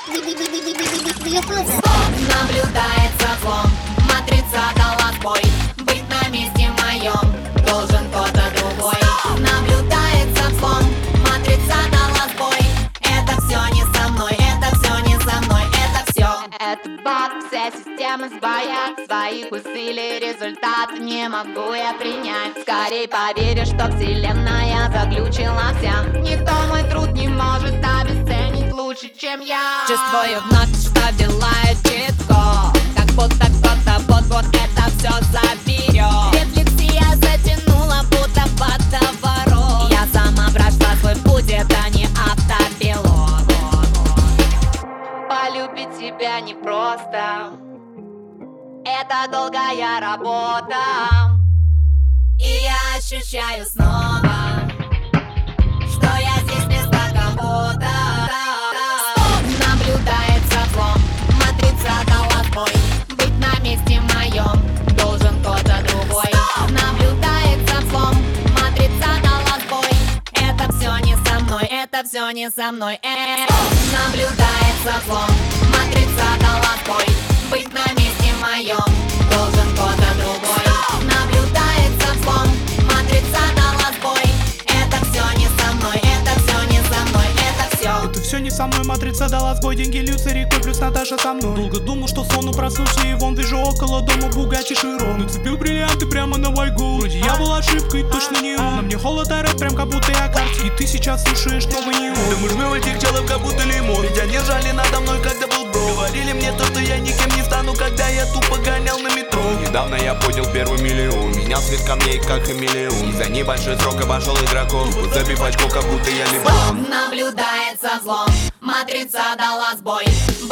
Наблюдает за злом, матрица дала сбой. Быть на месте моем должен кто-то другой. Наблюдает за злом, матрица дала сбой. Это все не со мной, это все не со мной, это все. Это баг, вся система сбоя. Своих усилий результат не могу я принять. Скорей поверишь, что вселенная заглючила вся. Никто мой труд не может обесценить лучше, чем я. Чувствую вновь, что делаю читко, как будто кто-то вот-вот это все заберет. Рефлексия затянула, будто водоворот. Я сама прошла свой путь, это не автопилот. Полюбить себя непросто, это долгая работа. И я ощущаю снова, что я здесь вместо кого-то. Наблюдает за злом, матрица дала сбой. Быть на месте моем должен кто-то другой. Наблюдает за злом, матрица дала сбой. Это все не со мной, это все не со мной. Наблюдает за злом, матрица дала сбой. Быть на месте моем должен кто-то другой. Наблюдает за злом, матрица дала сбой. Это все не со мной, это все не со мной, это все. Это все не со мной, матрица дала сбой. Деньги льются рекой, плюс Наташа со мной. Долго думал, что сон, проснулся и вон вижу около дома Бугатти Широн. Нацепил бриллианты прямо на Вайгу. Вроде я был ошибкой, точно не он. На мне холод орет, прям как будто я карт. И ты сейчас слушаешь новый неон. Думаешь, мы этих челов как будто лимон. Ведь они ржали надо мной, когда был бро. Говорили мне то, что я никем не стану, когда я тупо гонял на метро. Недавно я поднял первый миллион. Менял цвет камней, как хамелеон. За небольшой срок обошел игроков. Забив очко, как будто я либон. Наблюдает за злом, матрица дала сбой.